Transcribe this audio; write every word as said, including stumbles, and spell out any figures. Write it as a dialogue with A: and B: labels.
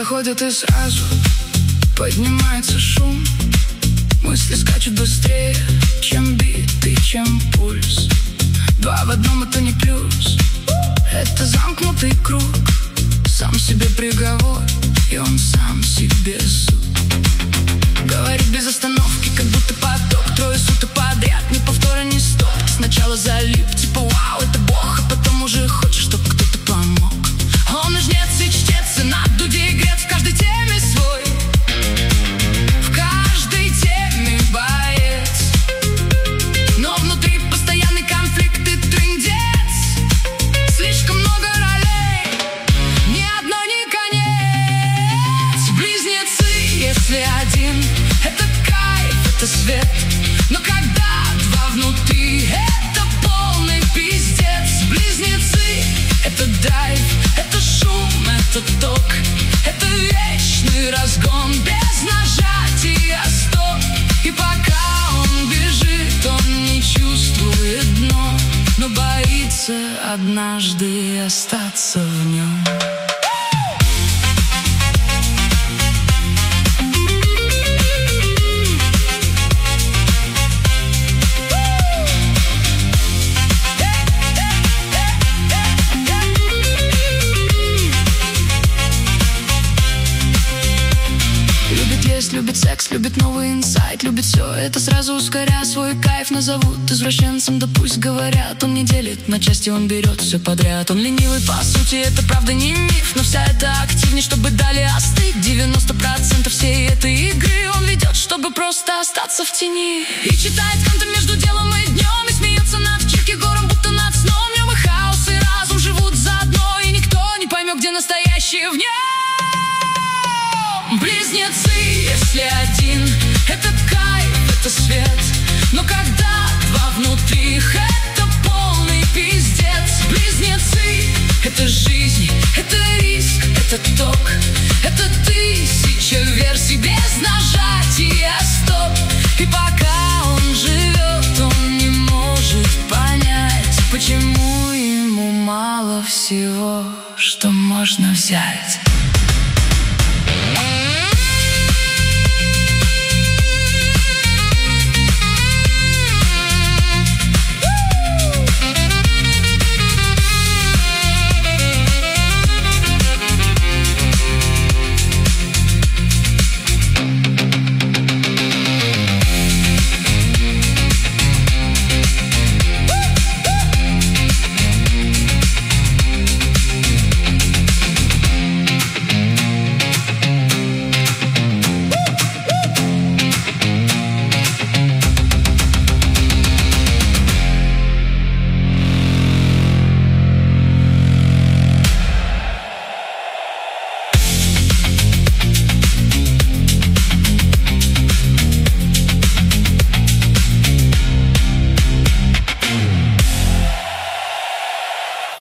A: заходят и сразу поднимается шум. Мысли скачут быстрее, чем биты, чем пульс. Два в одном — это не плюс, это замкнутый круг. Сам себе приговор, и он сам себе суд. Говорит без остановки, как будто поток. Трое суток подряд, ни повтора, ни стоп. Сначала залип, типа вау, это бог, а потом уже хочешь, чтоб кто-то помог. Он и жнец, и чтец, и на дуде игрец, в каждой теме свой, в каждой теме боец. Но внутри постоянный конфликт и трындец. Слишком много ролей, ни одной не конец. Близнецы, если один — это кайф, это свет. Но когда два внутри — это полный пиздец. Близнецы — это драйв, это шум, это ток, это вечный разгон без нажатия стоп. И пока он бежит, он не чувствует дно, но боится однажды остаться в нем. Любит секс, любит новый инсайт, любит все это сразу ускоря свой кайф. Назовут извращенцем, да пусть говорят. Он не делит на части, он берет все подряд. Он ленивый, по сути, это правда не миф, но вся эта активность, чтобы дали остыть. девяносто процентов всей этой игры он ведет, чтобы просто остаться в тени. И читает Канта между делом и днем, и смеется над Киркегором, будто над сном. В нем и хаос, и разум живут заодно, и никто не поймет, где настоящее в нем. Близнецы, если один — это кайф, это свет. Но когда два внутри — это полный пиздец. Близнецы — это жизнь, это риск, это ток, это тысяча версий без нажатия стоп. И пока он живет, он не может понять, почему ему мало всего, что можно взять.